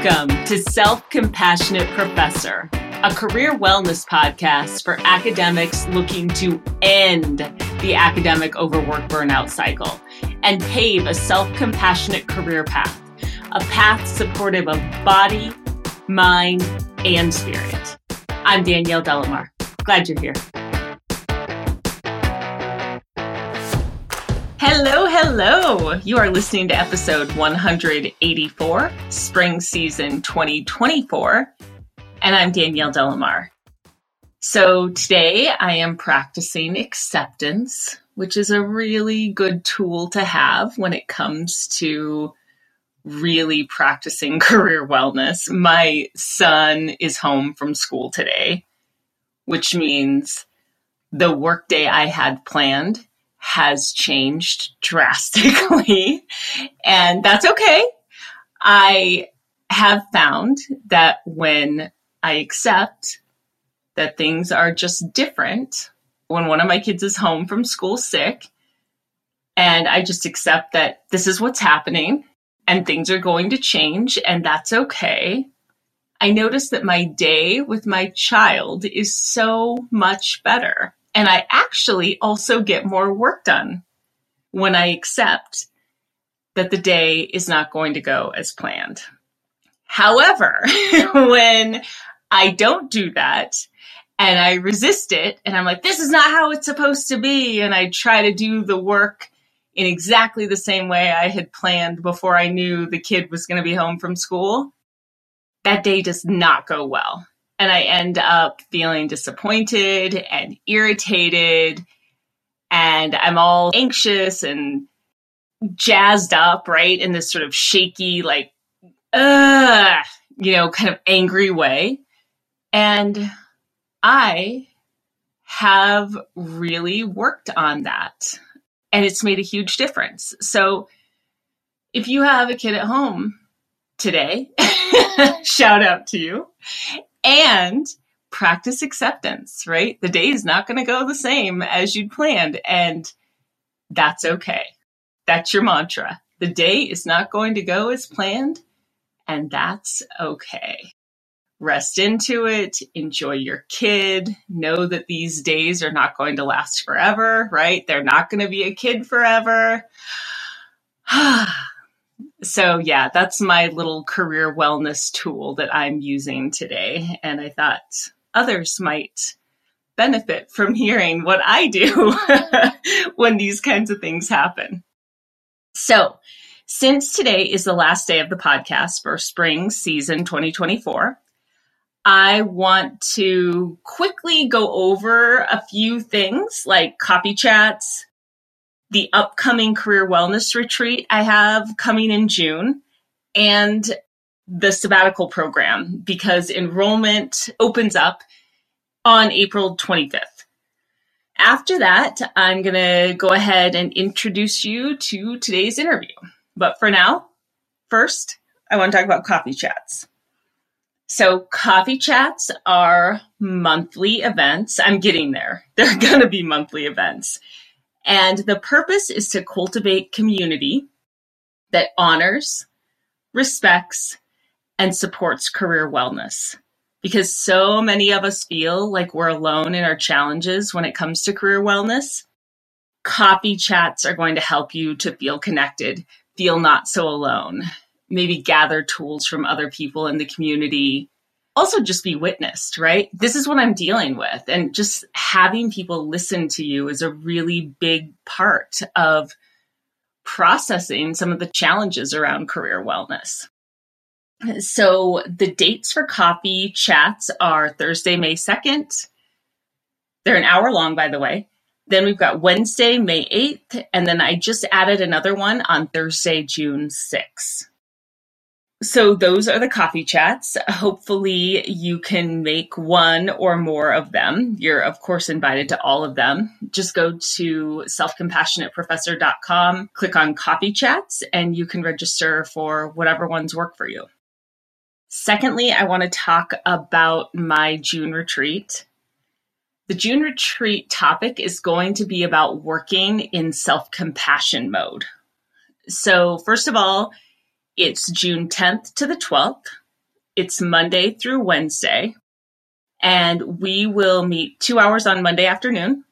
Welcome to Self-Compassionate Professor, a career wellness podcast for academics looking to end the academic overwork burnout cycle and pave a self-compassionate career path, a path supportive of body, mind, and spirit. I'm Danielle Delamar. Glad you're here. Hello. You are listening to episode 184, Spring Season 2024, and I'm Danielle Delamar. So today I am practicing acceptance, which is a really good tool to have when it comes to really practicing career wellness. My son is home from school today, which means the workday I had planned has changed drastically, and that's okay. I have found that when I accept that things are just different, when one of my kids is home from school sick, and I just accept that this is what's happening and things are going to change, and that's okay, I notice that my day with my child is so much better. And I actually also get more work done when I accept that the day is not going to go as planned. However, when I don't do that and I resist it and I'm like, this is not how it's supposed to be, and I try to do the work in exactly the same way I had planned before I knew the kid was going to be home from school, that day does not go well. And I end up feeling disappointed and irritated, and I'm all anxious and jazzed up, right? In this sort of shaky, kind of angry way. And I have really worked on that, and it's made a huge difference. So if you have a kid at home today, shout out to you. And practice acceptance, right? The day is not going to go the same as you'd planned, and that's okay. That's your mantra. The day is not going to go as planned, and that's okay. Rest into it. Enjoy your kid. Know that these days are not going to last forever, right? They're not going to be a kid forever. So yeah, that's my little career wellness tool that I'm using today. And I thought others might benefit from hearing what I do when these kinds of things happen. So since today is the last day of the podcast for Spring Season 2024, I want to quickly go over a few things like coffee chats, the upcoming career wellness retreat I have coming in June, and the sabbatical program, because enrollment opens up on April 25th. After that, I'm going to go ahead and introduce you to today's interview. But for now, first, I want to talk about coffee chats. So coffee chats are monthly events. I'm getting there. They're going to be monthly events. And the purpose is to cultivate community that honors, respects, and supports career wellness. Because so many of us feel like we're alone in our challenges when it comes to career wellness. Coffee chats are going to help you to feel connected, feel not so alone, maybe gather tools from other people in the community. Also just be witnessed, right? This is what I'm dealing with. And just having people listen to you is a really big part of processing some of the challenges around career wellness. So the dates for coffee chats are Thursday, May 2nd. They're an hour long, by the way. Then we've got Wednesday, May 8th. And then I just added another one on Thursday, June 6th. So those are the coffee chats. Hopefully you can make one or more of them. You're, of course, invited to all of them. Just go to selfcompassionateprofessor.com, click on coffee chats, and you can register for whatever ones work for you. Secondly, I want to talk about my June retreat. The June retreat topic is going to be about working in self-compassion mode. So first of all, it's June 10th to the 12th. It's Monday through Wednesday, and we will meet 2 hours on Monday afternoon.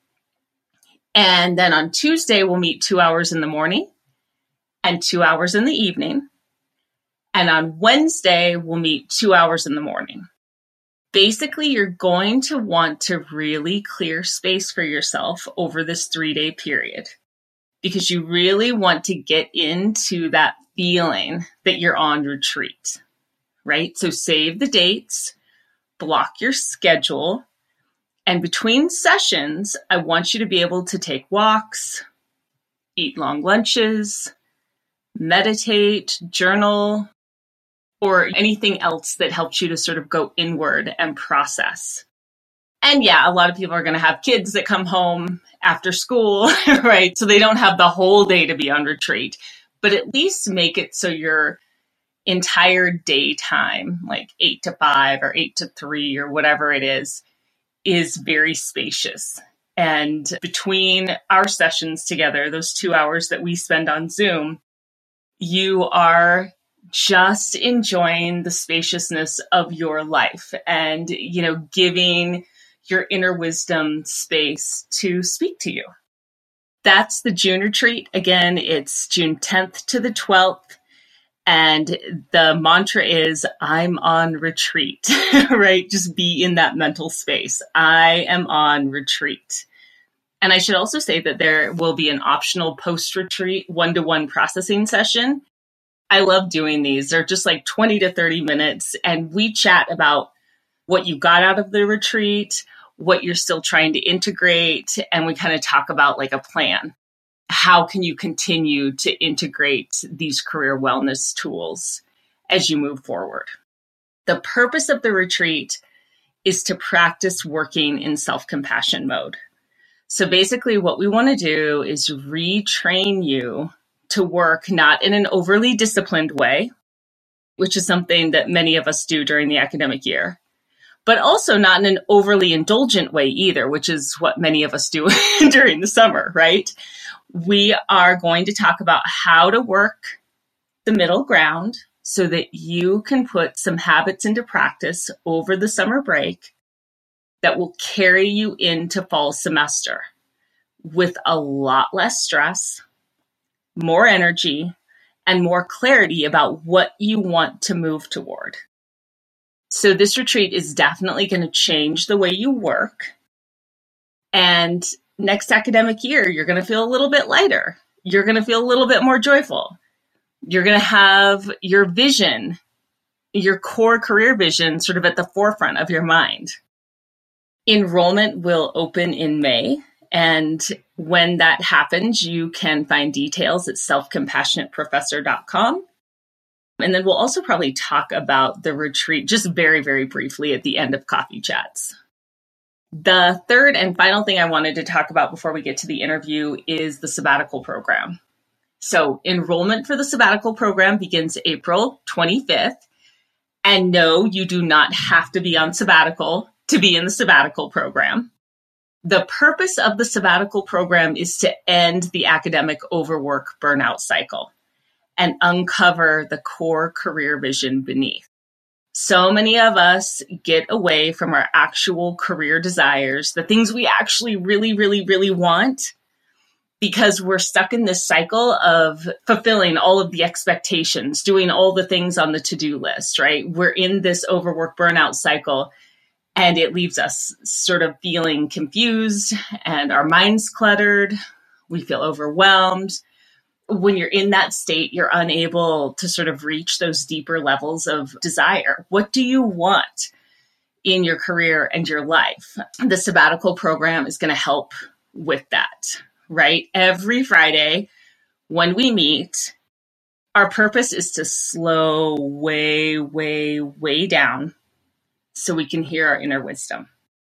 And then on Tuesday, we'll meet 2 hours in the morning and 2 hours in the evening. And on Wednesday, we'll meet 2 hours in the morning. Basically, you're going to want to really clear space for yourself over this 3-day period because you really want to get into that feeling that you're on retreat, right? So save the dates, block your schedule, and between sessions, I want you to be able to take walks, eat long lunches, meditate, journal, or anything else that helps you to sort of go inward and process. And yeah, a lot of people are going to have kids that come home after school, right? So they don't have the whole day to be on retreat, but at least make it so your entire daytime, like 8 to 5 or 8 to 3 or whatever it is very spacious. And between our sessions together, those 2 hours that we spend on Zoom, you are just enjoying the spaciousness of your life and, giving your inner wisdom space to speak to you. That's the June retreat. Again, it's June 10th to the 12th. And the mantra is, I'm on retreat, right? Just be in that mental space. I am on retreat. And I should also say that there will be an optional post-retreat one-to-one processing session. I love doing these. They're just like 20 to 30 minutes. And we chat about what you got out of the retreat, what you're still trying to integrate. And we kind of talk about like a plan. How can you continue to integrate these career wellness tools as you move forward? The purpose of the retreat is to practice working in self-compassion mode. So basically what we want to do is retrain you to work not in an overly disciplined way, which is something that many of us do during the academic year, but also not in an overly indulgent way either, which is what many of us do during the summer, right? We are going to talk about how to work the middle ground so that you can put some habits into practice over the summer break that will carry you into fall semester with a lot less stress, more energy, and more clarity about what you want to move toward. So this retreat is definitely going to change the way you work. And next academic year, you're going to feel a little bit lighter. You're going to feel a little bit more joyful. You're going to have your vision, your core career vision, sort of at the forefront of your mind. Enrollment will open in May. And when that happens, you can find details at selfcompassionateprofessor.com. And then we'll also probably talk about the retreat just very, very briefly at the end of Coffee Chats. The third and final thing I wanted to talk about before we get to the interview is the sabbatical program. So enrollment for the sabbatical program begins April 25th. And no, you do not have to be on sabbatical to be in the sabbatical program. The purpose of the sabbatical program is to end the academic overwork burnout cycle and uncover the core career vision beneath. So many of us get away from our actual career desires, the things we actually really, really, really want, because we're stuck in this cycle of fulfilling all of the expectations, doing all the things on the to-do list, right? We're in this overwork burnout cycle, and it leaves us sort of feeling confused and our minds cluttered. We feel overwhelmed. When you're in that state, you're unable to sort of reach those deeper levels of desire. What do you want in your career and your life? The sabbatical program is going to help with that, right? Every Friday when we meet, our purpose is to slow way, way, way down so we can hear our inner wisdom.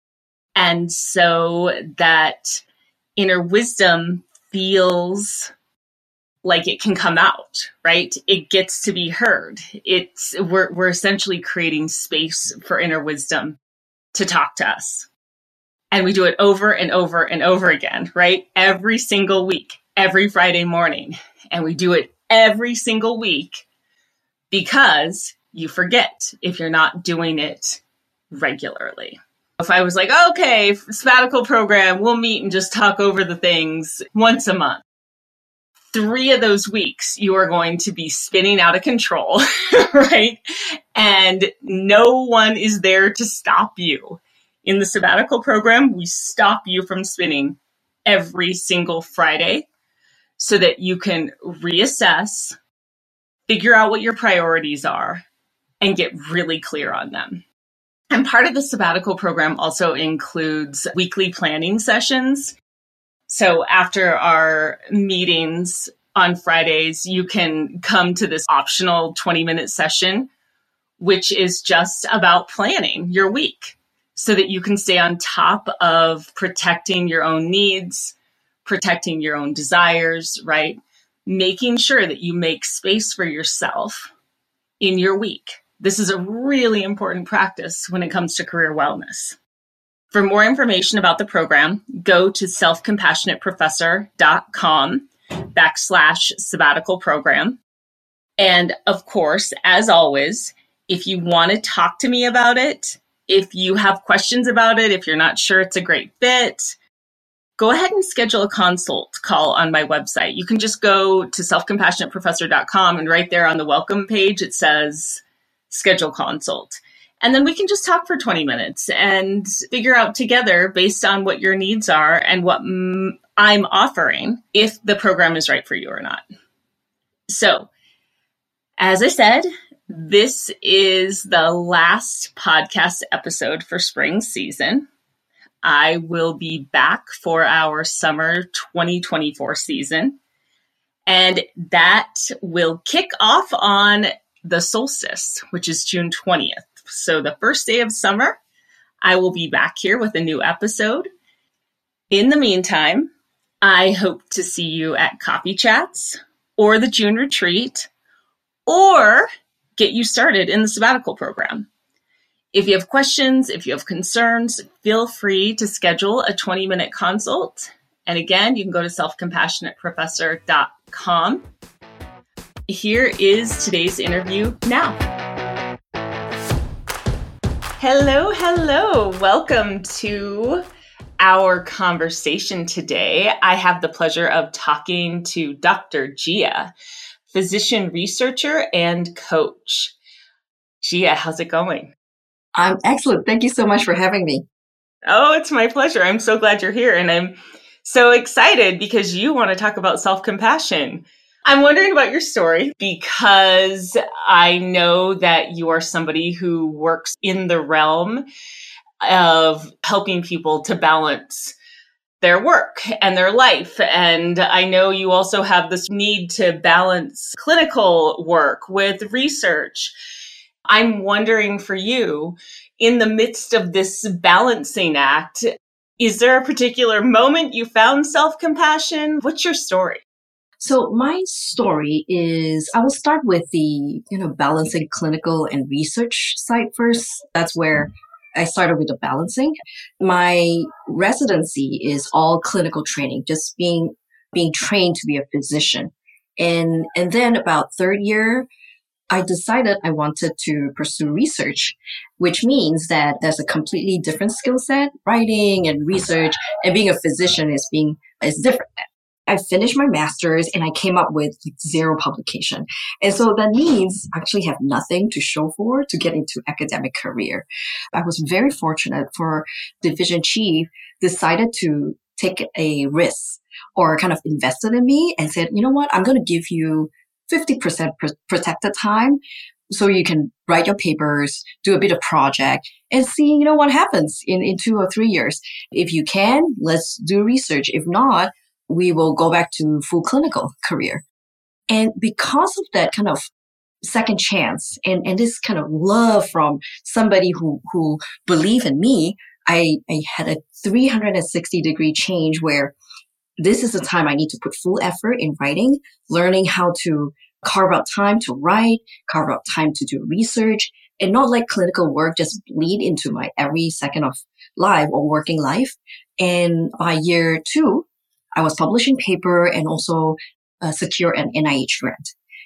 And so that inner wisdom feels like it can come out, right? It gets to be heard. We're essentially creating space for inner wisdom to talk to us. And we do it over and over and over again, right? Every single week, every Friday morning. And we do it every single week because you forget if you're not doing it regularly. If I was like, okay, sabbatical program, we'll meet and just talk over the things once a month. 3 of those weeks, you are going to be spinning out of control, right? And no one is there to stop you. In the sabbatical program, we stop you from spinning every single Friday so that you can reassess, figure out what your priorities are, and get really clear on them. And part of the sabbatical program also includes weekly planning sessions. So after our meetings on Fridays, you can come to this optional 20-minute session, which is just about planning your week so that you can stay on top of protecting your own needs, protecting your own desires, right? Making sure that you make space for yourself in your week. This is a really important practice when it comes to career wellness. For more information about the program, go to selfcompassionateprofessor.com/sabbatical program. And of course, as always, if you want to talk to me about it, if you have questions about it, if you're not sure it's a great fit, go ahead and schedule a consult call on my website. You can just go to selfcompassionateprofessor.com, and right there on the welcome page, it says schedule consult. And then we can just talk for 20 minutes and figure out together based on what your needs are and what I'm offering if the program is right for you or not. So, as I said, this is the last podcast episode for spring season. I will be back for our summer 2024 season, and that will kick off on the solstice, which is June 20th. So the first day of summer, I will be back here with a new episode. In the meantime, I hope to see you at Coffee Chats or the June retreat, or get you started in the sabbatical program. If you have questions, if you have concerns, feel free to schedule a 20-minute consult. And again, you can go to selfcompassionateprofessor.com. Here is today's interview now. Hello. Welcome to our conversation today. I have the pleasure of talking to Dr. Gia, physician researcher and coach. Gia, how's it going? I'm excellent. Thank you so much for having me. Oh, it's my pleasure. I'm so glad you're here. And I'm so excited because you want to talk about self-compassion. I'm wondering about your story because I know that you are somebody who works in the realm of helping people to balance their work and their life. And I know you also have this need to balance clinical work with research. I'm wondering for you, in the midst of this balancing act, is there a particular moment you found self-compassion? What's your story? So my story is, I will start with the, balancing clinical and research side first. That's where I started with the balancing. My residency is all clinical training, just being trained to be a physician. And then about third year, I decided I wanted to pursue research, which means that there's a completely different skill set. Writing and research and being a physician is different. I finished my master's and I came up with 0 publication. And so that means I actually have nothing to show for to get into academic career. I was very fortunate for division chief decided to take a risk or kind of invested in me and said, you know what, I'm going to give you 50% protected time so you can write your papers, do a bit of project and see, what happens in 2 or 3 years. If you can, let's do research. If not, we will go back to full clinical career. And because of that kind of second chance and this kind of love from somebody who believed in me, I had a 360-degree change where this is the time I need to put full effort in writing, learning how to carve out time to write, carve out time to do research, and not let clinical work just bleed into my every second of life or working life. And by year 2, I was publishing paper and also secure an NIH grant.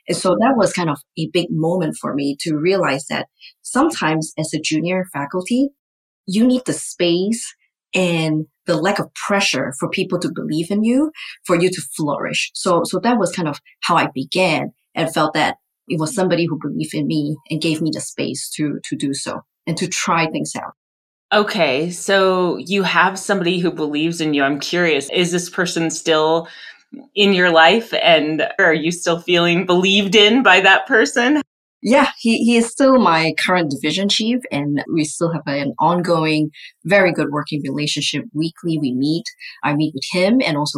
And so that was kind of a big moment for me to realize that sometimes as a junior faculty, you need the space and the lack of pressure for people to believe in you, for you to flourish. So that was kind of how I began and felt that it was somebody who believed in me and gave me the space to do so and to try things out. Okay, so you have somebody who believes in you. I'm curious, is this person still in your life, and are you still feeling believed in by that person? Yeah, he is still my current division chief, and we still have an ongoing, very good working relationship. Weekly, we meet. I meet with him, and also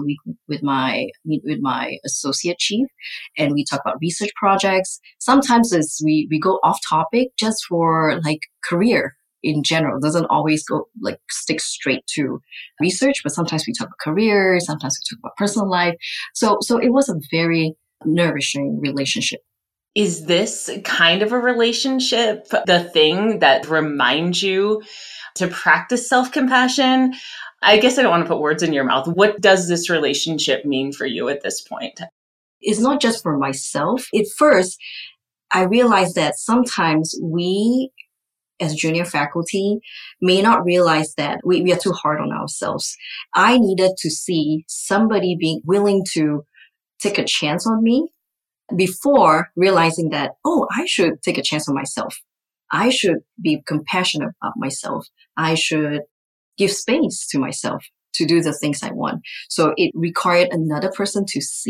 meet with my associate chief, and we talk about research projects. Sometimes we go off topic just for like career in general. It doesn't always go like stick straight to research, but sometimes we talk about career. Sometimes we talk about personal life. So it was a very nourishing relationship. Is this kind of a relationship the thing that reminds you to practice self-compassion? I guess I don't want to put words in your mouth. What does this relationship mean for you at this point? It's not just for myself. At first, I realized that sometimes we, as junior faculty, may not realize that we are too hard on ourselves. I needed to see somebody being willing to take a chance on me before realizing that, oh, I should take a chance on myself. I should be compassionate about myself. I should give space to myself to do the things I want. So it required another person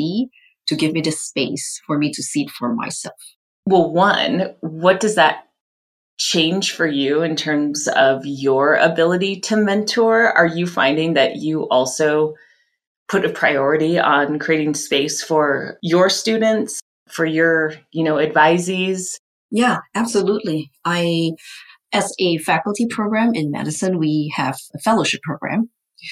to give me the space for me to see it for myself. Well, one, what does that change for you in terms of your ability to mentor? Are you finding that you also put a priority on creating space for your students, for your, advisees? Yeah, absolutely. As a faculty program in medicine, we have a fellowship program,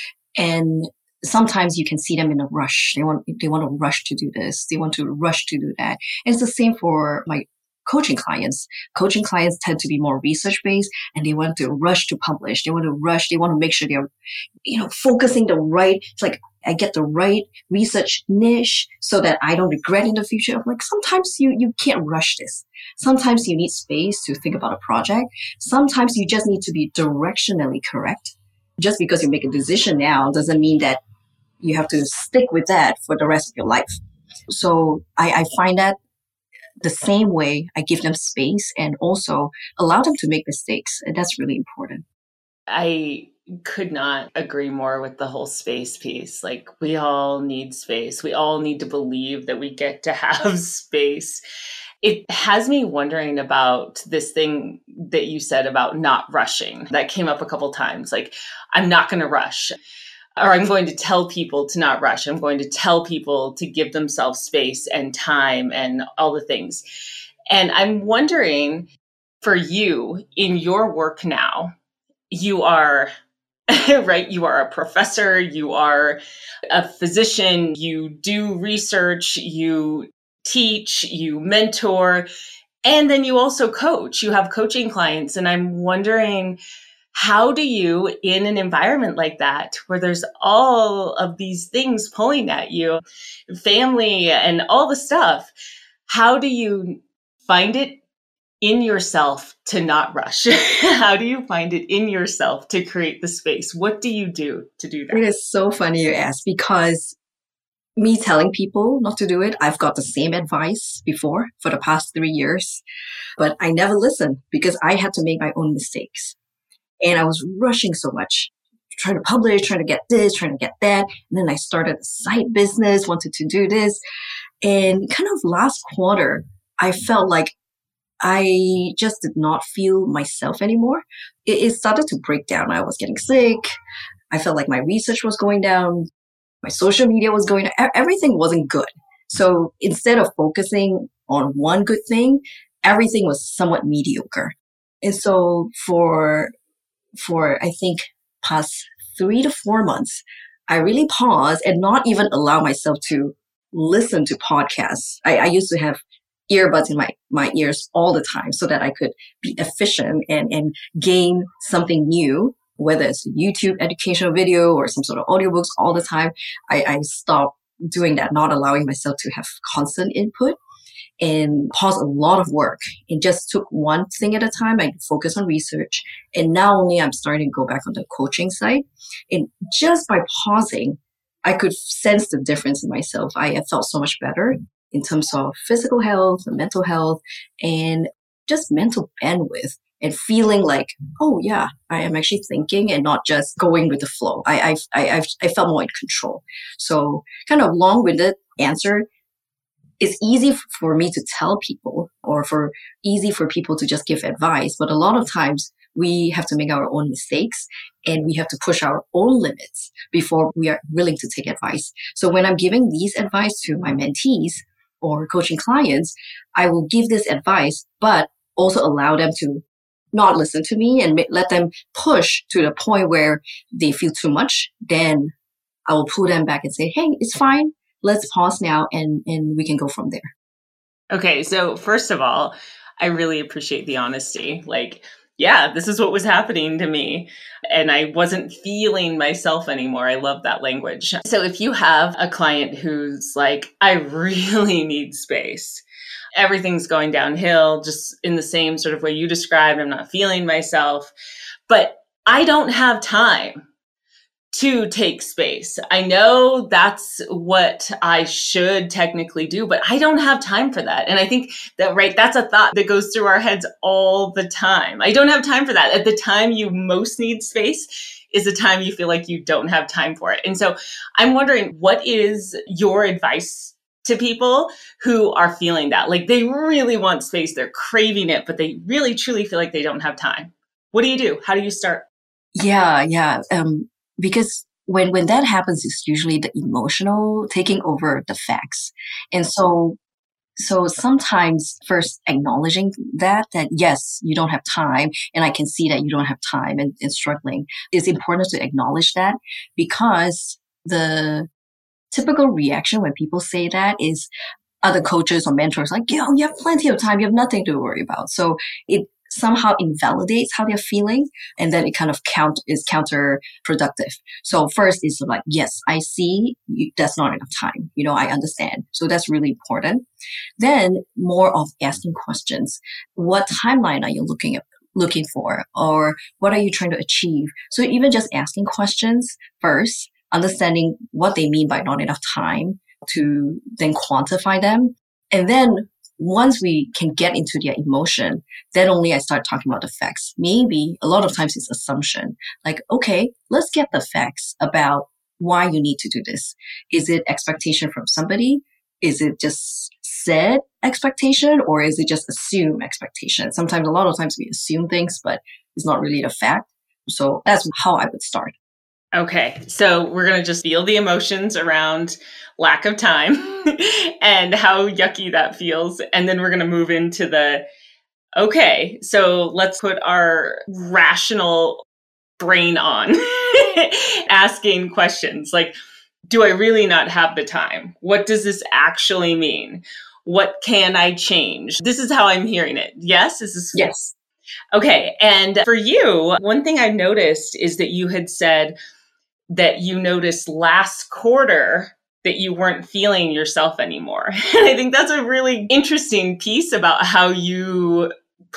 and sometimes you can see them in a rush. They want to rush to do this. They want to rush to do that. And it's the same for my coaching clients. Coaching clients tend to be more research based, and they want to rush to publish. They want to rush. They want to make sure they're, focusing the right. It's like I get the right research niche so that I don't regret in the future. Like sometimes you can't rush this. Sometimes you need space to think about a project. Sometimes you just need to be directionally correct. Just because you make a decision now doesn't mean that you have to stick with that for the rest of your life. So I find that the same way I give them space and also allow them to make mistakes. And that's really important. I could not agree more with the whole space piece. Like, we all need space. We all need to believe that we get to have space. It has me wondering about this thing that you said about not rushing. That came up a couple times. Like, I'm not going to rush, or I'm going to tell people to not rush. I'm going to tell people to give themselves space and time and all the things. And I'm wondering, for you in your work now, you are right? You are a professor, you are a physician, you do research, you teach, you mentor, and then you also coach. You have coaching clients. And I'm wondering, how do you, in an environment like that, where there's all of these things pulling at you, family and all the stuff, how do you find it in yourself to not rush? How do you find it in yourself to create the space? What do you do to do that? It is so funny you ask, because me telling people not to do it, I've got the same advice before for the past 3 years, but I never listened because I had to make my own mistakes. And I was rushing so much, trying to publish, trying to get this, trying to get that. And then I started a side business, wanted to do this. And kind of last quarter, I felt like I just did not feel myself anymore. It started to break down. I was getting sick. I felt like my research was going down. My social media was going down. Everything wasn't good. So instead of focusing on one good thing, everything was somewhat mediocre. And so for I think past 3 to 4 months, I really paused and not even allow myself to listen to podcasts. I used to have earbuds in my ears all the time so that I could be efficient and gain something new, whether it's a YouTube educational video or some sort of audiobooks all the time. I stopped doing that, not allowing myself to have constant input and pause a lot of work and just took one thing at a time. I focus on research. And now only I'm starting to go back on the coaching side. And just by pausing, I could sense the difference in myself. I felt so much better in terms of physical health, mental health, and just mental bandwidth. And feeling like, oh yeah, I am actually thinking and not just going with the flow. I felt more in control. So kind of long-winded answer. It's easy for me to tell people easy for people to just give advice. But a lot of times we have to make our own mistakes and we have to push our own limits before we are willing to take advice. So when I'm giving these advice to my mentees or coaching clients, I will give this advice, but also allow them to not listen to me and let them push to the point where they feel too much. Then I will pull them back and say, hey, it's fine. Let's pause now and we can go from there. Okay. So first of all, I really appreciate the honesty. Like, yeah, this is what was happening to me. And I wasn't feeling myself anymore. I love that language. So if you have a client who's like, I really need space, everything's going downhill, just in the same sort of way you described, I'm not feeling myself, but I don't have time to take space. I know that's what I should technically do, but I don't have time for that. And I think that, right, that's a thought that goes through our heads all the time. I don't have time for that. At the time you most need space is the time you feel like you don't have time for it. And so I'm wondering, what is your advice to people who are feeling that? Like they really want space, they're craving it, but they really truly feel like they don't have time. What do you do? How do you start? Yeah. Because when that happens, it's usually the emotional taking over the facts. And so sometimes first acknowledging that yes, you don't have time, and I can see that you don't have time and struggling. It's important to acknowledge that, because the typical reaction when people say that is other coaches or mentors like, yo, you have plenty of time, you have nothing to worry about. So it somehow invalidates how they're feeling, and then it kind of is counterproductive. So first is like, yes, I see that's not enough time. I understand. So that's really important. Then more of asking questions. What timeline are you looking for, or what are you trying to achieve? So even just asking questions first, understanding what they mean by not enough time, to then quantify them. And then once we can get into their emotion, then only I start talking about the facts. Maybe a lot of times it's assumption. Like, okay, let's get the facts about why you need to do this. Is it expectation from somebody? Is it just said expectation, or is it just assumed expectation? Sometimes, a lot of times we assume things, but it's not really the fact. So that's how I would start. Okay, so we're going to just feel the emotions around lack of time and how yucky that feels. And then we're going to move into okay, so let's put our rational brain on asking questions like, do I really not have the time? What does this actually mean? What can I change? This is how I'm hearing it. Yes? Yes. Okay, and for you, one thing I noticed is that you had said that you noticed last quarter that you weren't feeling yourself anymore. And I think that's a really interesting piece about how you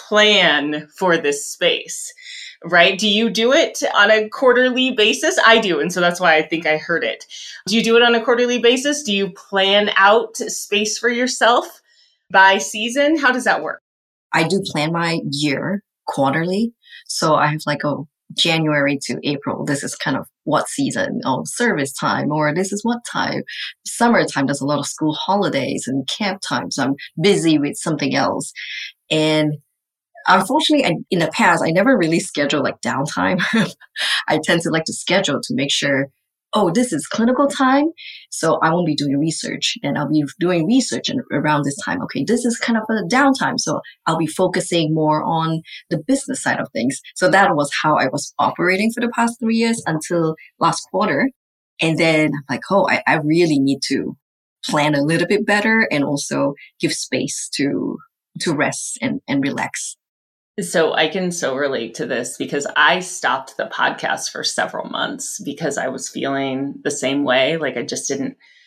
plan for this space, right? Do you do it on a quarterly basis? I do. And so that's why I think I heard it. Do you do it on a quarterly basis? Do you plan out space for yourself by season? How does that work? I do plan my year quarterly. So I have like January to April, this is kind of what season, service time, or this is what time. Summertime, there's a lot of school holidays and camp time, so I'm busy with something else. And unfortunately, in the past, I never really schedule like downtime. I tend to like to schedule to make sure, this is clinical time, so I won't be doing research, and I'll be doing research around this time. Okay, this is kind of a downtime, so I'll be focusing more on the business side of things. So that was how I was operating for the past 3 years until last quarter. And then I'm like, I really need to plan a little bit better and also give space to rest and relax. So I can so relate to this because I stopped the podcast for several months because I was feeling the same way. Like I just didn't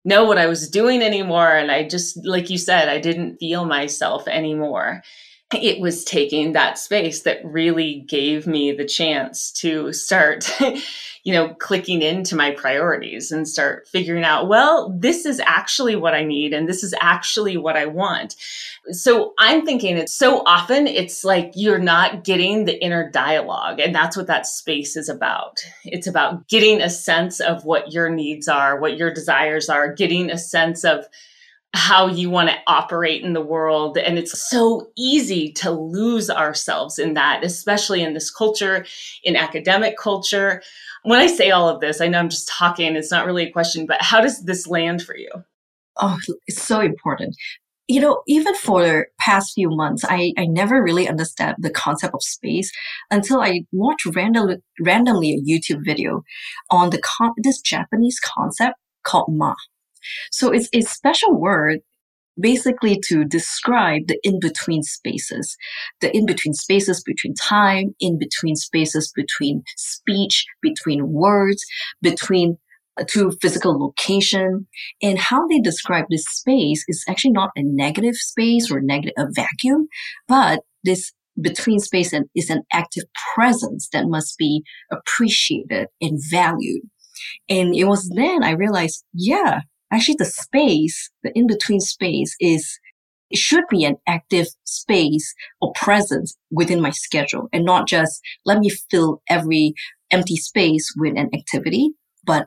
know what I was doing anymore. And I just, like you said, I didn't feel myself anymore. It was taking that space that really gave me the chance to start, clicking into my priorities and start figuring out, well, this is actually what I need. And this is actually what I want. So I'm thinking it's so often it's like you're not getting the inner dialogue. And that's what that space is about. It's about getting a sense of what your needs are, what your desires are, getting a sense of how you want to operate in the world. And it's so easy to lose ourselves in that, especially in this culture, in academic culture. When I say all of this, I know I'm just talking, it's not really a question, but how does this land for you? Oh, it's so important. Even for the past few months, I never really understood the concept of space until I watched randomly a YouTube video on this Japanese concept called ma. So it's a special word basically to describe the in-between spaces, the in-between spaces between time, in-between spaces between speech, between words, between to physical location. And how they describe this space is actually not a negative space or a vacuum, but this between space is an active presence that must be appreciated and valued. And it was then I realized, yeah, actually the in-between space it should be an active space or presence within my schedule and not just let me fill every empty space with an activity, but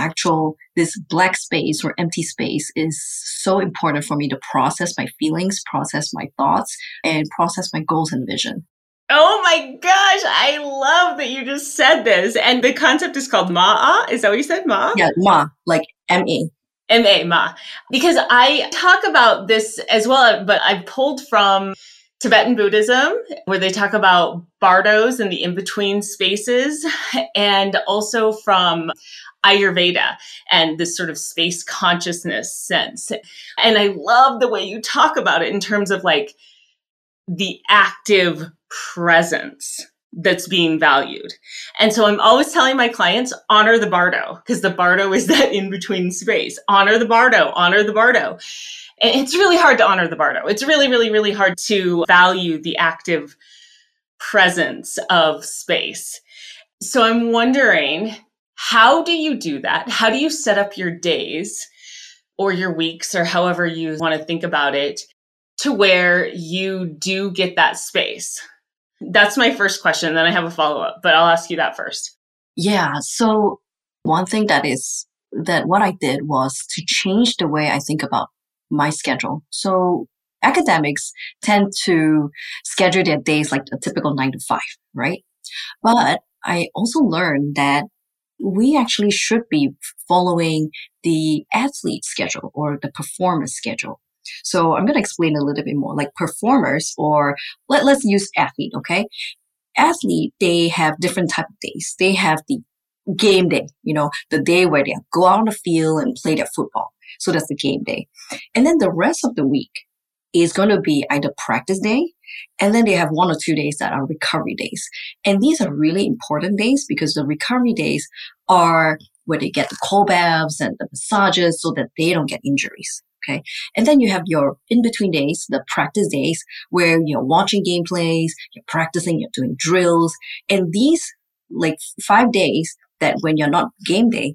this black space or empty space is so important for me to process my feelings, process my thoughts, and process my goals and vision. Oh my gosh, I love that you just said this. And the concept is called ma'a. Is that what you said? Ma? Yeah, ma, like M-A. M-A, ma. Because I talk about this as well, but I pulled from Tibetan Buddhism, where they talk about bardos and the in-between spaces, and also from Ayurveda and this sort of space consciousness sense. And I love the way you talk about it in terms of like the active presence that's being valued. And so I'm always telling my clients, honor the bardo, because the bardo is that in-between space. Honor the bardo, honor the bardo. And it's really hard to honor the bardo. It's really, really, really hard to value the active presence of space. So I'm wondering, how do you do that? How do you set up your days or your weeks or however you want to think about it to where you do get that space? That's my first question. Then I have a follow-up, but I'll ask you that first. Yeah. So one thing that what I did was to change the way I think about my schedule. So academics tend to schedule their days like a typical 9 to 5, right? But I also learned that we actually should be following the athlete schedule or the performer schedule. So I'm going to explain a little bit more. Like performers, or let's use athlete, okay? Athlete, they have different type of days. They have the game day, the day where they go out on the field and play their football. So that's the game day. And then the rest of the week is going to be either practice day, and then they have 1 or 2 days that are recovery days. And these are really important days because the recovery days are where they get the cold baths and the massages so that they don't get injuries. Okay. And then you have your in-between days, the practice days, where you're watching gameplays, you're practicing, you're doing drills. And these like 5 days that when you're not game day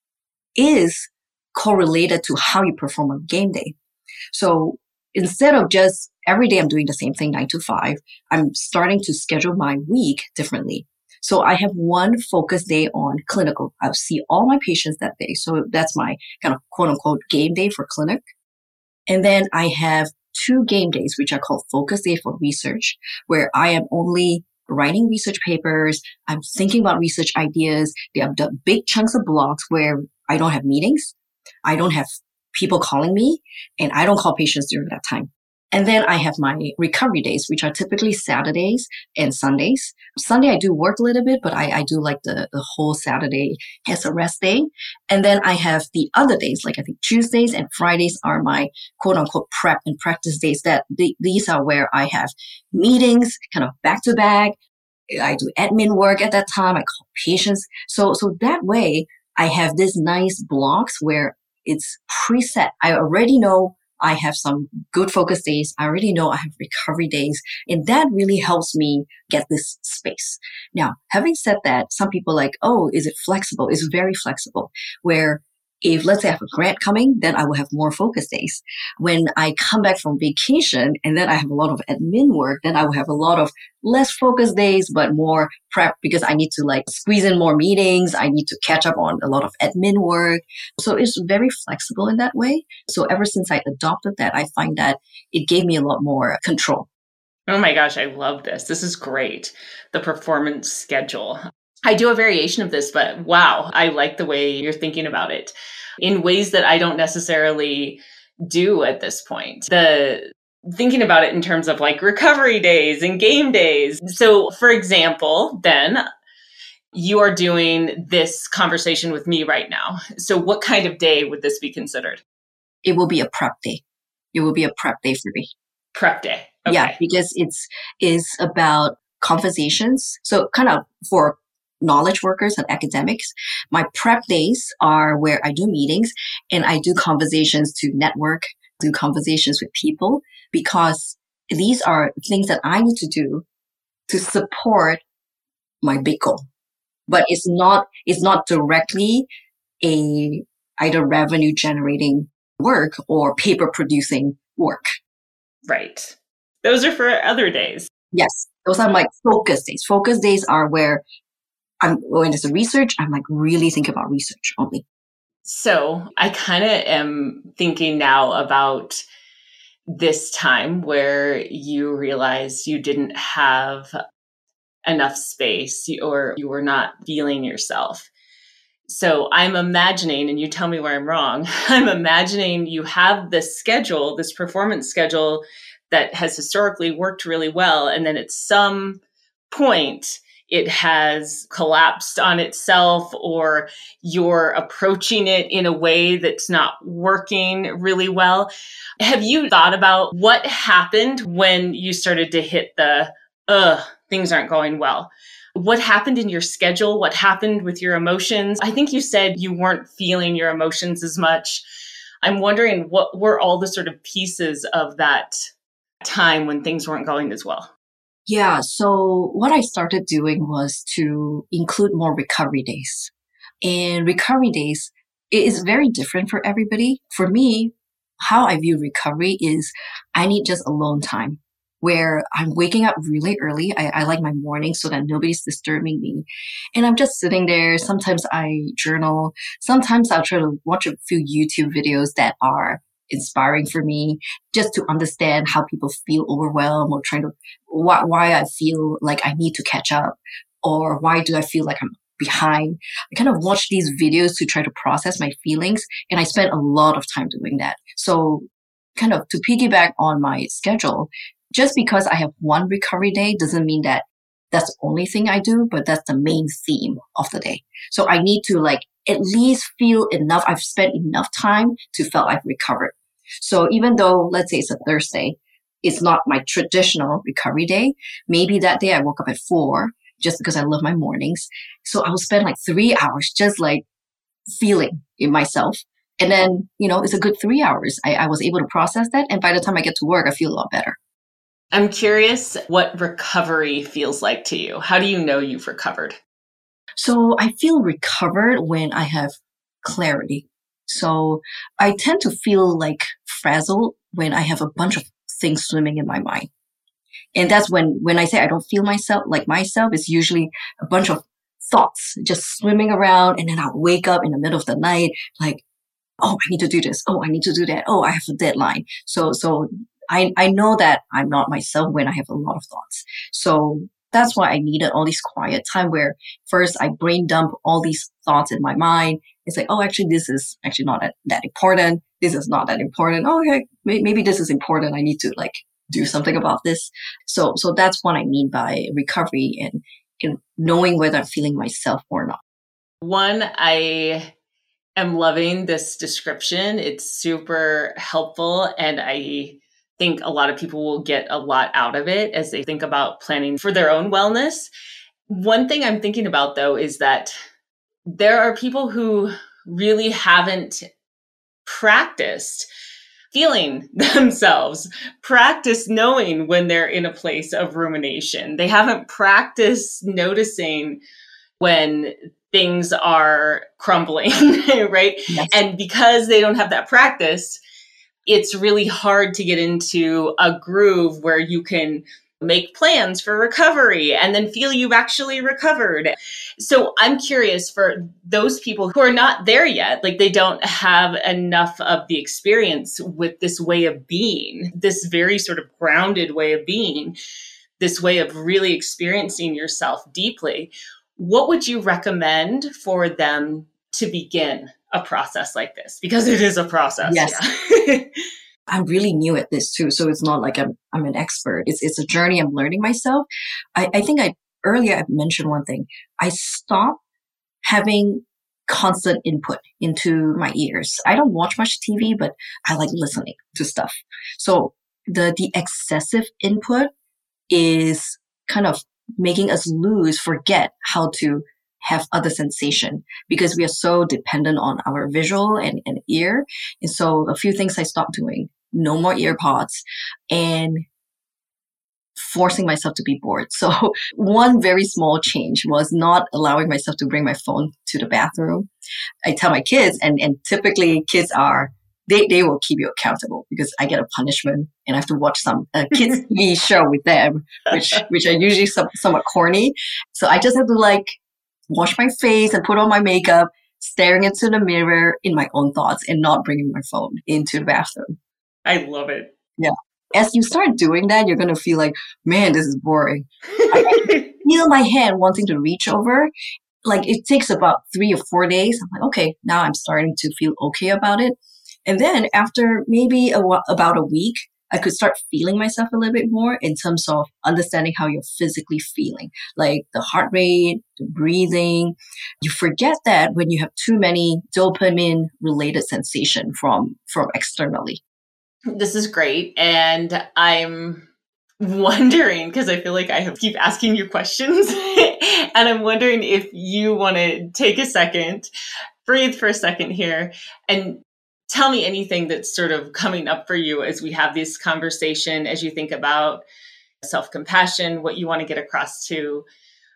is correlated to how you perform on game day. So instead of just every day I'm doing the same thing, 9 to 5, I'm starting to schedule my week differently. So I have one focus day on clinical. I'll see all my patients that day. So that's my kind of quote unquote game day for clinic. And then I have 2 game days, which are called focus day for research, where I am only writing research papers. I'm thinking about research ideas. They have the big chunks of blocks where I don't have meetings. I don't have people calling me, and I don't call patients during that time. And then I have my recovery days, which are typically Saturdays and Sundays. Sunday, I do work a little bit, but I do like the whole Saturday as a rest day. And then I have the other days, like I think Tuesdays and Fridays are my quote unquote prep and practice days. These are where I have meetings kind of back to back. I do admin work at that time. I call patients. So that way I have these nice blocks where It's preset. I already know I have some good focus days. I already know I have recovery days. And that really helps me get this space. Now, having said that, some people are like, oh, is it flexible? It's very flexible. Where if let's say I have a grant coming, then I will have more focus days. When I come back from vacation and then I have a lot of admin work, then I will have a lot of less focus days, but more prep because I need to like squeeze in more meetings. I need to catch up on a lot of admin work. So it's very flexible in that way. So ever since I adopted that, I find that it gave me a lot more control. Oh my gosh, I love this. This is great. The performance schedule. I do a variation of this, but wow, I like the way you're thinking about it in ways that I don't necessarily do at this point. The thinking about it in terms of like recovery days and game days. So, for example, then you are doing this conversation with me right now. So, what kind of day would this be considered? It will be a prep day. It will be a prep day for me. Prep day. Okay. Yeah, because is about conversations. So kind of for knowledge workers and academics, my prep days are where I do meetings and I do conversations to network, do conversations with people, because these are things that I need to do to support my big goal. But it's not directly a either revenue generating work or paper producing work. Right. Those are for other days. Yes. Those are my focus days. Focus days are where when it's a research, I'm like really thinking about research only. So I kind of am thinking now about this time where you realized you didn't have enough space or you were not feeling yourself. So I'm imagining, and you tell me where I'm wrong, I'm imagining you have this schedule, this performance schedule that has historically worked really well. And then at some point, it has collapsed on itself, or you're approaching it in a way that's not working really well. Have you thought about what happened when you started to hit the, things aren't going well? What happened in your schedule? What happened with your emotions? I think you said you weren't feeling your emotions as much. I'm wondering what were all the sort of pieces of that time when things weren't going as well? Yeah. So what I started doing was to include more recovery days. And recovery days is very different for everybody. For me, how I view recovery is I need just alone time where I'm waking up really early. I like my mornings so that nobody's disturbing me. And I'm just sitting there. Sometimes I journal. Sometimes I'll try to watch a few YouTube videos that are inspiring for me just to understand how people feel overwhelmed or trying to why I feel like I need to catch up or why do I feel like I'm behind. I kind of watch these videos to try to process my feelings and I spend a lot of time doing that. So kind of to piggyback on my schedule, just because I have one recovery day doesn't mean that that's the only thing I do, but that's the main theme of the day. So I need to like at least feel enough. I've spent enough time to feel I've recovered. So even though, let's say it's a Thursday, it's not my traditional recovery day. Maybe that day I woke up at 4 just because I love my mornings. So I will spend like 3 hours just like feeling in myself. And then, it's a good 3 hours. I was able to process that. And by the time I get to work, I feel a lot better. I'm curious what recovery feels like to you. How do you know you've recovered? So I feel recovered when I have clarity. So I tend to feel like frazzled when I have a bunch of things swimming in my mind. And that's when I say I don't feel myself, it's usually a bunch of thoughts just swimming around. And then I'll wake up in the middle of the night, like, oh, I need to do this. Oh, I need to do that. Oh, I have a deadline. So I know that I'm not myself when I have a lot of thoughts. So that's why I needed all this quiet time where first I brain dump all these thoughts in my mind. It's like, oh, actually, this is actually not that important. This is not that important. Oh, okay, maybe this is important. I need to like do something about this. So that's what I mean by recovery and knowing whether I'm feeling myself or not. One, I am loving this description. It's super helpful. And I think a lot of people will get a lot out of it as they think about planning for their own wellness. One thing I'm thinking about, though, is that there are people who really haven't practiced feeling themselves, practice knowing when they're in a place of rumination. They haven't practiced noticing when things are crumbling, right? Yes. And because they don't have that practice, it's really hard to get into a groove where you can make plans for recovery and then feel you've actually recovered. So I'm curious for those people who are not there yet, like they don't have enough of the experience with this way of being, this very sort of grounded way of being, this way of really experiencing yourself deeply. What would you recommend for them to begin a process like this? Because it is a process. Yes. Yeah. I'm really new at this too, so it's not like I'm an expert. It's a journey I'm learning myself. I think earlier I mentioned one thing. I stopped having constant input into my ears. I don't watch much TV, but I like listening to stuff. So the excessive input is kind of making us forget how to have other sensation because we are so dependent on our visual and ear. And so a few things I stopped doing. No more ear pods and forcing myself to be bored. So one very small change was not allowing myself to bring my phone to the bathroom. I tell my kids, and typically kids they will keep you accountable because I get a punishment and I have to watch some kids TV show with them, which are usually somewhat corny. So I just have to wash my face and put on my makeup, staring into the mirror in my own thoughts and not bringing my phone into the bathroom. I love it. Yeah. As you start doing that, you're going to feel like, man, this is boring. I feel my hand wanting to reach over. Like it takes about 3 or 4 days. I'm like, okay, now I'm starting to feel okay about it. And then after maybe about a week, I could start feeling myself a little bit more in terms of understanding how you're physically feeling, like the heart rate, the breathing. You forget that when you have too many dopamine related sensation from externally. This is great. And I'm wondering, because I feel like I keep asking you questions, and I'm wondering if you want to take a second, breathe for a second here, and tell me anything that's sort of coming up for you as we have this conversation, as you think about self-compassion, what you want to get across to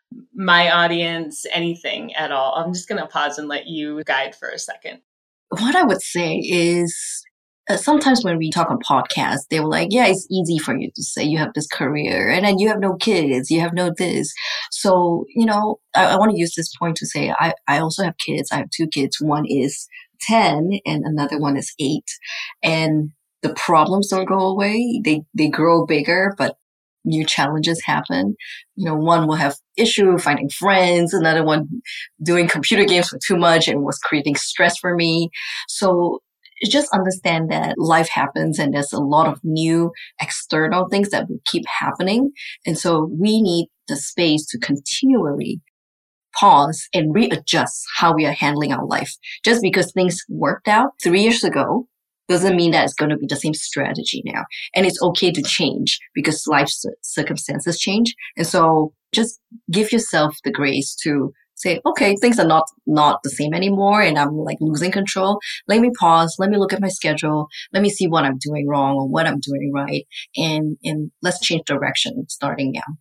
my audience, anything at all. I'm just going to pause and let you guide for a second. What I would say is, sometimes when we talk on podcasts, they were like, yeah, it's easy for you to say you have this career and then you have no kids, you have no this. So, I want to use this point to say I also have kids. I have 2 kids. One is 10 and another one is 8. And the problems don't go away. They grow bigger, but new challenges happen. One will have issue finding friends, another one doing computer games for too much and was creating stress for me. So just understand that life happens and there's a lot of new external things that will keep happening. And so we need the space to continually pause and readjust how we are handling our life. Just because things worked out 3 years ago doesn't mean that it's going to be the same strategy now. And it's okay to change because life circumstances change. And so just give yourself the grace to say, okay, things are not the same anymore and I'm losing control. Let me pause. Let me look at my schedule. Let me see what I'm doing wrong or what I'm doing right. And let's change direction starting now.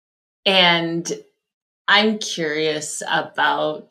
And I'm curious about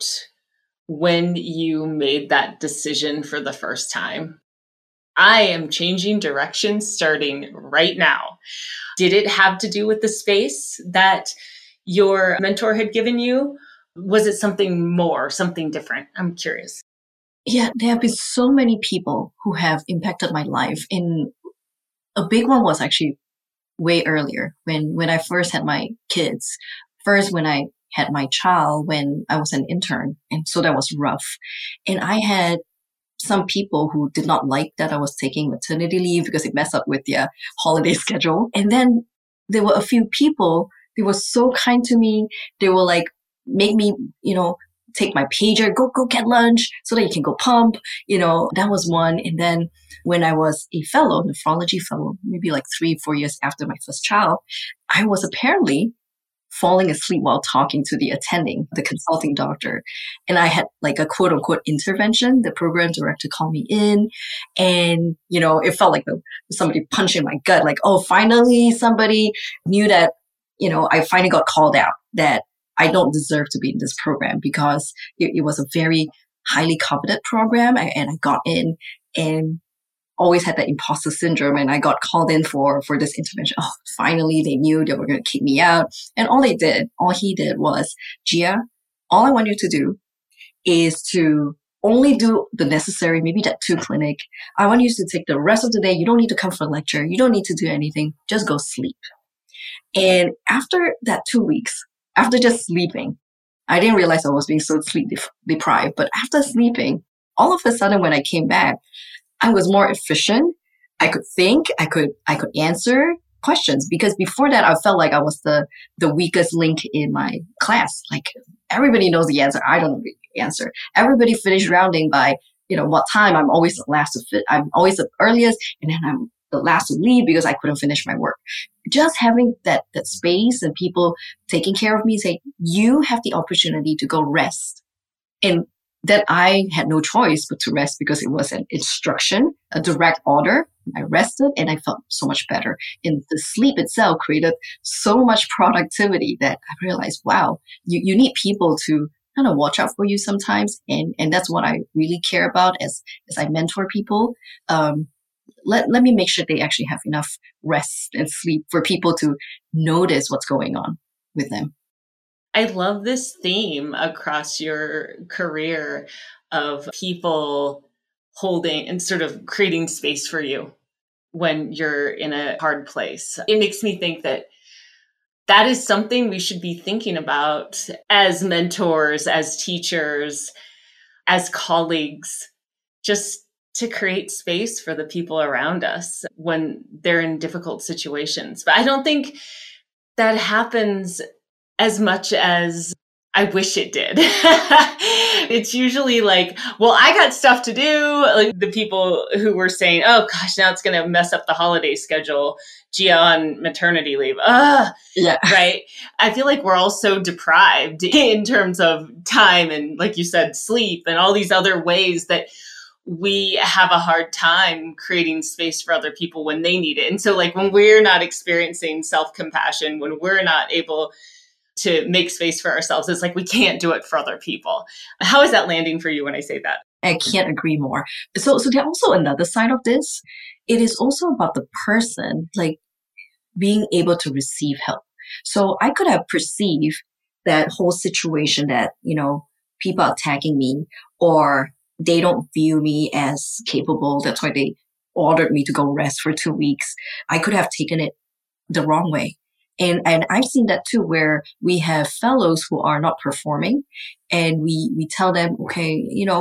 when you made that decision for the first time. I am changing direction starting right now. Did it have to do with the space that your mentor had given you? Was it something more, something different? I'm curious. Yeah, there have been so many people who have impacted my life. And a big one was actually way earlier when I first had my kids. First, when I had my child when I was an intern. And so that was rough. And I had some people who did not like that I was taking maternity leave because it messed up with their holiday schedule. And then there were a few people, they were so kind to me. They were make me, take my pager, go get lunch so that you can go pump. That was one. And then when I was a fellow, nephrology fellow, maybe 3-4 years after my first child, I was apparently falling asleep while talking to the consulting doctor. And I had like a quote unquote intervention. The program director called me in and, it felt like somebody punching my gut, like, oh, finally somebody knew that, I finally got called out that I don't deserve to be in this program because it was a very highly coveted program. And I got in and always had that imposter syndrome, and I got called in for this intervention. Oh, finally they knew they were going to kick me out. And all he did was, Gia, all I want you to do is to only do the necessary, maybe that 2 clinic. I want you to take the rest of the day. You don't need to come for a lecture. You don't need to do anything. Just go sleep. And after that 2 weeks, after just sleeping, I didn't realize I was being so sleep deprived. But after sleeping, all of a sudden when I came back, I was more efficient. I could think, I could answer questions, because before that, I felt like I was the weakest link in my class. Like everybody knows the answer. I don't know the answer. Everybody finished rounding by, what time. I'm always the last to fit. I'm always the earliest, and then I'm the last to leave because I couldn't finish my work. Just having that space and people taking care of me, say, you have the opportunity to go rest. And that I had no choice but to rest because it was an instruction, a direct order. I rested and I felt so much better. And the sleep itself created so much productivity that I realized, wow, you need people to kind of watch out for you sometimes. And that's what I really care about as I mentor people. Let me make sure they actually have enough rest and sleep for people to notice what's going on with them. I love this theme across your career of people holding and sort of creating space for you when you're in a hard place. It makes me think that is something we should be thinking about as mentors, as teachers, as colleagues, just to create space for the people around us when they're in difficult situations. But I don't think that happens as much as I wish it did. It's usually like, well, I got stuff to do. Like the people who were saying, oh gosh, now it's going to mess up the holiday schedule. Gia on maternity leave. Yeah. Right. I feel like we're all so deprived in terms of time and, like you said, sleep and all these other ways that we have a hard time creating space for other people when they need it. And so like when we're not experiencing self-compassion, when we're not able to make space for ourselves, it's like we can't do it for other people. How is that landing for you when I say that? I can't agree more. So there's also another side of this. It is also about the person, like being able to receive help. So I could have perceived that whole situation that, people are attacking me or they don't view me as capable. That's why they ordered me to go rest for 2 weeks. I could have taken it the wrong way. And I've seen that too, where we have fellows who are not performing and we tell them, okay,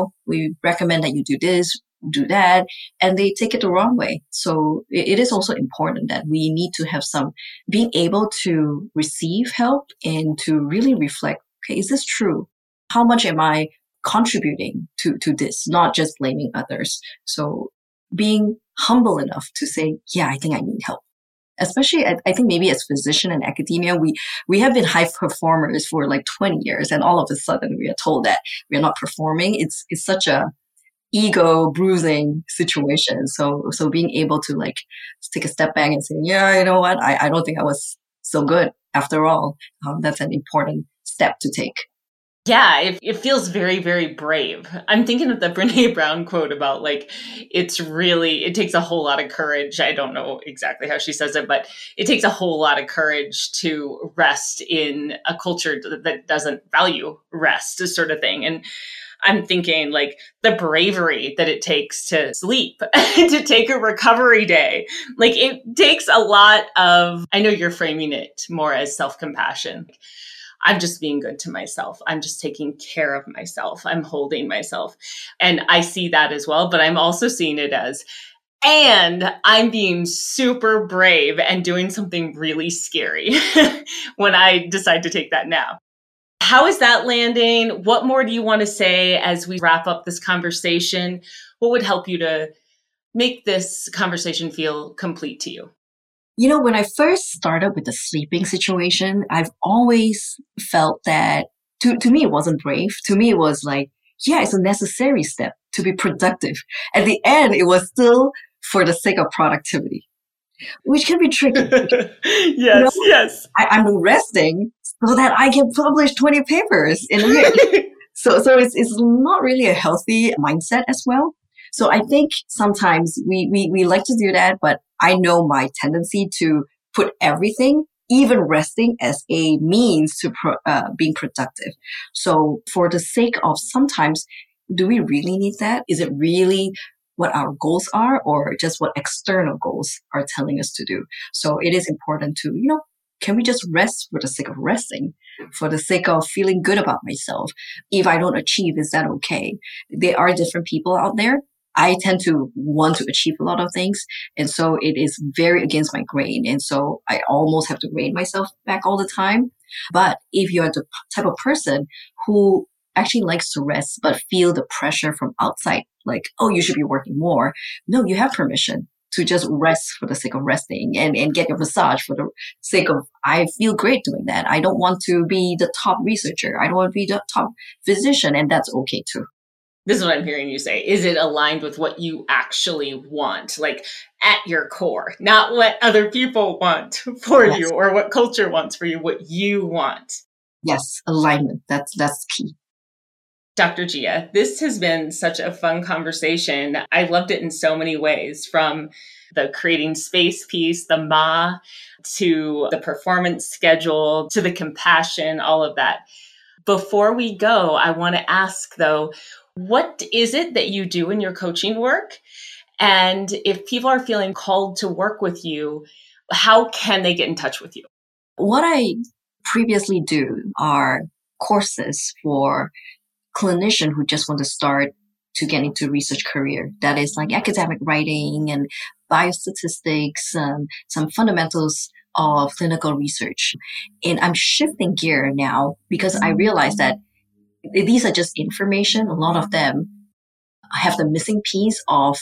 we recommend that you do this, do that, and they take it the wrong way. So it is also important that we need to have being able to receive help and to really reflect, okay, is this true? How much am I contributing to this? Not just blaming others. So being humble enough to say, yeah, I think I need help. Especially, I think maybe as physician and academia, we have been high performers for like 20 years, and all of a sudden we are told that we are not performing. It's such a ego bruising situation. So being able to like take a step back and say, yeah, you know what, I don't think I was so good after all. That's an important step to take. Yeah, it feels very, very brave. I'm thinking of the Brene Brown quote about like, it takes a whole lot of courage. I don't know exactly how she says it, but it takes a whole lot of courage to rest in a culture that doesn't value rest, this sort of thing. And I'm thinking like the bravery that it takes to sleep, to take a recovery day. Like it takes a lot of, I know you're framing it more as self-compassion. I'm just being good to myself. I'm just taking care of myself. I'm holding myself. And I see that as well, but I'm also seeing it as, and I'm being super brave and doing something really scary when I decide to take that nap. How is that landing? What more do you want to say as we wrap up this conversation? What would help you to make this conversation feel complete to you? When I first started with the sleeping situation, I've always felt that to me, it wasn't brave. To me, it was like, yeah, it's a necessary step to be productive. At the end, it was still for the sake of productivity, which can be tricky. Yes. I'm resting so that I can publish 20 papers in a year. So it's not really a healthy mindset as well. So I think sometimes we like to do that, but I know my tendency to put everything, even resting, as a means to being productive. So for the sake of sometimes, do we really need that? Is it really what our goals are, or just what external goals are telling us to do? So it is important to, can we just rest for the sake of resting, for the sake of feeling good about myself? If I don't achieve, is that okay? There are different people out there. I tend to want to achieve a lot of things. And so it is very against my grain. And so I almost have to rein myself back all the time. But if you're the type of person who actually likes to rest, but feel the pressure from outside, like, oh, you should be working more. No, you have permission to just rest for the sake of resting and get your massage for the sake of, I feel great doing that. I don't want to be the top researcher. I don't want to be the top physician. And that's okay too. This is what I'm hearing you say. Is it aligned with what you actually want, like at your core, not what other people want for you or what culture wants for you, what you want? Yes, alignment. That's key. Dr. Jia, this has been such a fun conversation. I loved it in so many ways, from the creating space piece, the Ma, to the performance schedule, to the compassion, all of that. Before we go, I want to ask, though, what is it that you do in your coaching work? And if people are feeling called to work with you, how can they get in touch with you? What I previously do are courses for clinicians who just want to start to get into research career. That is like academic writing and biostatistics, some fundamentals of clinical research. And I'm shifting gear now because I realize that these are just information. A lot of them have the missing piece of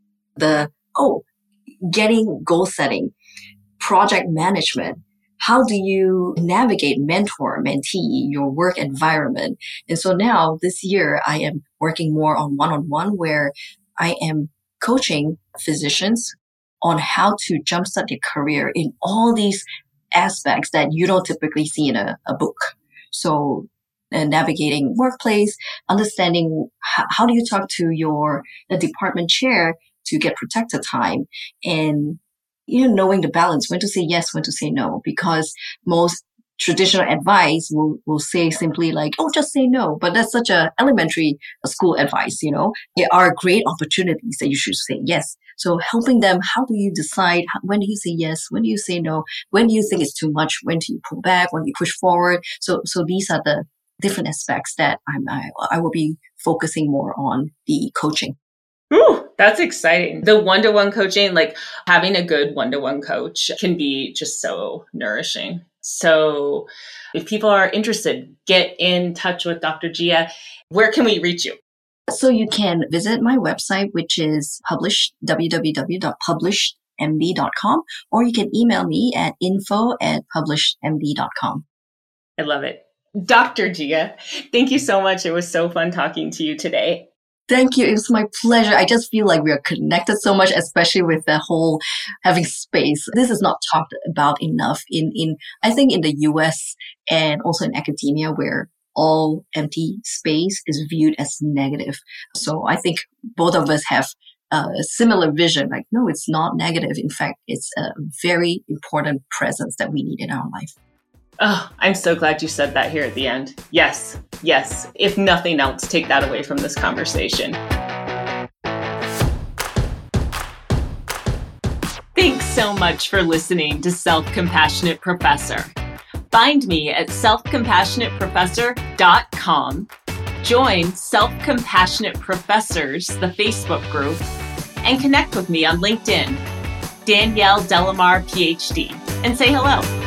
getting goal setting, project management. How do you navigate mentor, mentee, your work environment? And so now this year, I am working more on one-on-one, where I am coaching physicians on how to jumpstart their career in all these aspects that you don't typically see in a book. So navigating workplace, understanding how do you talk to the department chair to get protected time, and knowing the balance, when to say yes, when to say no, because most traditional advice will say simply like, oh, just say no. But that's such a elementary school advice, There are great opportunities that you should say yes. So helping them, how do you decide? When do you say yes? When do you say no? When do you think it's too much? When do you pull back? When do you push forward? So these are the different aspects that I will be focusing more on the coaching. Ooh, that's exciting. The one-to-one coaching, like having a good one-to-one coach can be just so nourishing. So if people are interested, get in touch with Dr. Jia. Where can we reach you? So you can visit my website, which is www.publishedmd.com, or you can email me at info@publishedmd.com. I love it. Dr. Jia, thank you so much. It was so fun talking to you today. Thank you. It was my pleasure. I just feel like we are connected so much, especially with the whole having space. This is not talked about enough I think in the US and also in academia, where all empty space is viewed as negative. So I think both of us have a similar vision. Like, no, it's not negative. In fact, it's a very important presence that we need in our life. Oh, I'm so glad you said that here at the end. Yes. If nothing else, take that away from this conversation. Thanks so much for listening to Self-Compassionate Professor. Find me at selfcompassionateprofessor.com. Join Self-Compassionate Professors, the Facebook group, and connect with me on LinkedIn, Danielle Delamar, PhD, and say hello.